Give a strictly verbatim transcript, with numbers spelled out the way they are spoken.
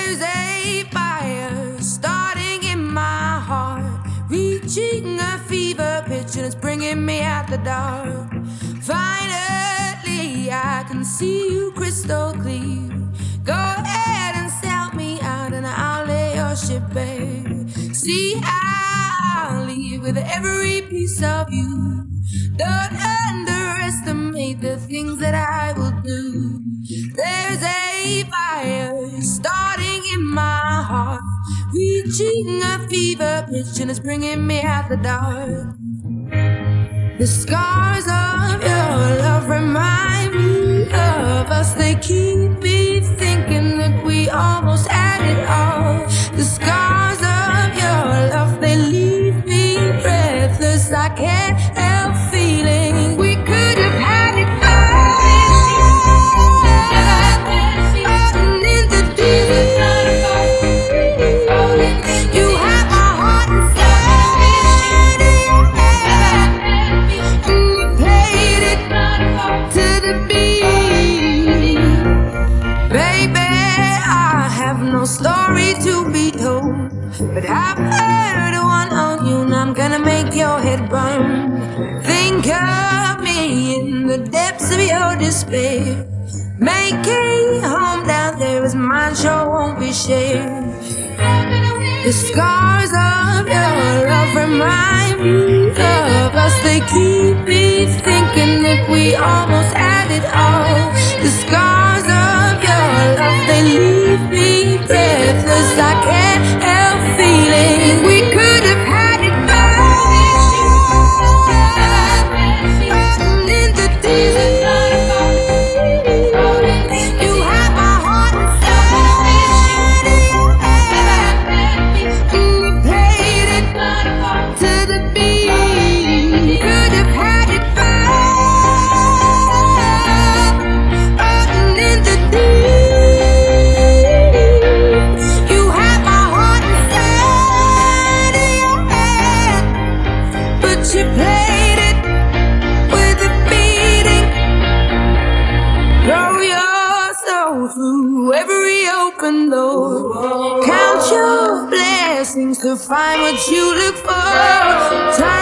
There's a fire starting in my heart, reaching a fever pitch and it's bringing me out the dark. Finally, I can see you crystal clear. Go ahead and sell me out and I'll lay your ship bare. See, I'll leave with every piece of you. Don't underestimate the things that I will do. There's a fire starting in my heart, reaching a fever pitch and it's bringing me out the dark. The scars of your love remind me of us. They keep me thinking that we almost had it all. The scars of your love, they leave me breathless. I can't help feeling we could have had it all. In the deep, you have my heart inside. You played it to the beat. Baby, I have no story to be told, but I've heard one on you and I'm gonna make your head burn. Think of me in the depths of your despair. Making home down there is mine, sure won't be shared. The scars of your love remind me of us. They keep me thinking that we almost had it all. The scars of your love, they leave me breathless. I can't help feeling we could have had it all. In the deep, you have my heart inside. You played it to the beat. Could have had it all. In the deep, you have my heart inside of your hand, but you played it with a beating. Throw your soul through every open door. Count your blessings to find what you look for. Time